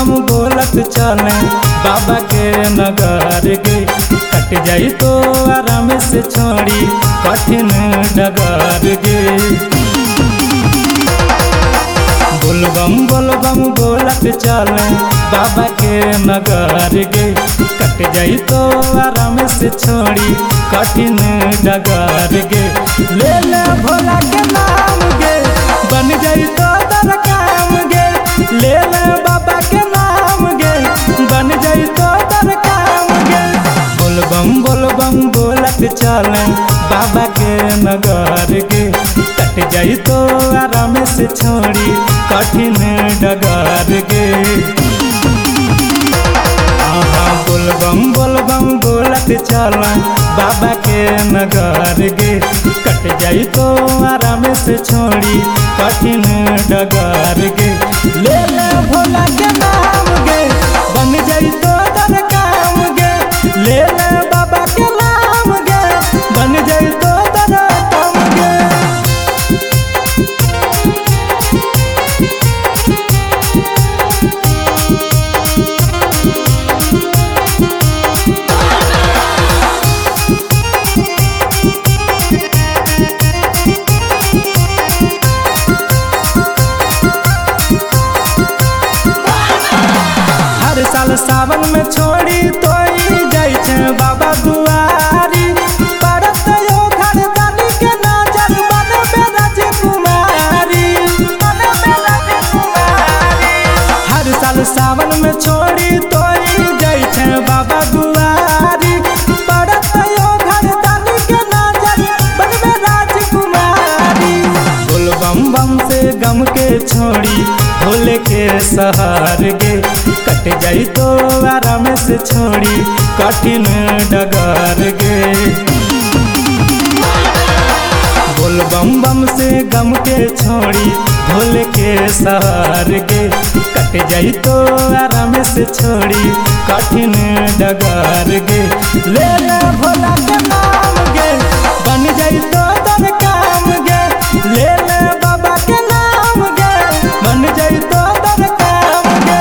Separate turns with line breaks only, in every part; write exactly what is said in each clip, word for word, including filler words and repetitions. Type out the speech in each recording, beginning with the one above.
बम बोलत चले बाबा के नगर गे। कट जाई तो आराम से छोड़ी कठिन डगर गे। बोलबम बोलबम बोलत चले बाबा के नगर गे। कट जाई तो आराम से छोड़ी कठिन डगर गे। ले ले भोला के नाम गे बन जाई तो दर काम गे। ले ले बाबा के नाम गे बन जाई तो दर काम गे। बोलबम बोलबम बोलत चले बाबा के नगर गे। कट जाई तो आराम से छोड़ी कठिन डगर गे। बोलबम बोलबम बोलत चला बाबा के नगर गे। कट जाई तो आराम से छोड़ी कठिन डगर गे। ले ले भोला के नाम गे बन जाई तो दर काम गे। ले ले बाबा के नाम गे बन जाई तो दर काम गे। साल सावन में छोड़ी तो जाई छे बाबा दुआरी। परत यो घर दानी के नजर बनबे राजकुमारी। हर साल सावन में छोड़ी तो जाई छे बाबा दुआरी। परत यो घर दानी के नजर बनबे राजकुमारी। बोलबम बम से गम के छोड़ी भोले के सहार गे। कट जाई तो आराम से छोड़ी कठिन डगर गे। बोलबम बम से गम के छोड़ी भोले के सहार गे। कट जाई तो आराम से छोड़ी कठिन डगर गे। ले ले भोला के नाम गे बन जाई तो दर काम गे। ले ले बाबा के नाम गे बन जाई तो दर काम गे।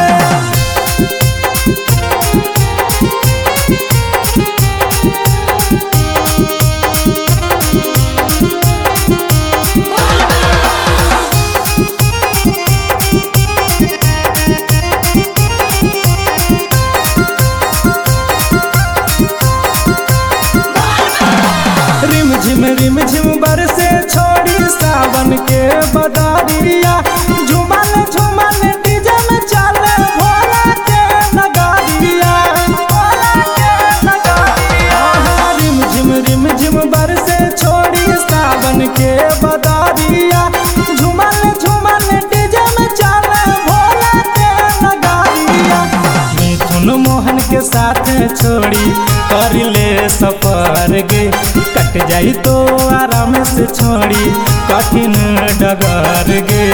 रिम झिम बरसे छोड़ी सावन के बदरिया। झुमल झुमल डीजे में चले भोला के नगरिया। रिम झिम रिम झिम बरसे छोड़ी सावन के बदरिया। झुमल झुमल डीजे में चले भोला के नगरिया। मिथुन मोहन के साथ छोड़ी कर ले सफर गे। कट जाई तो आराम से छोड़ी कठिन डगर गे।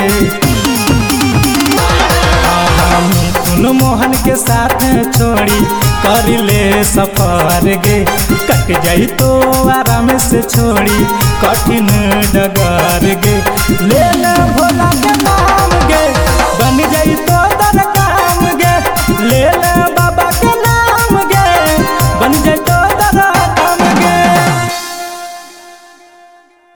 मिथुन मोहन के साथ छोड़ी कर ले सफर गे। कट जाई तो आराम से छोड़ी कठिन डगर गे। ले ले भोला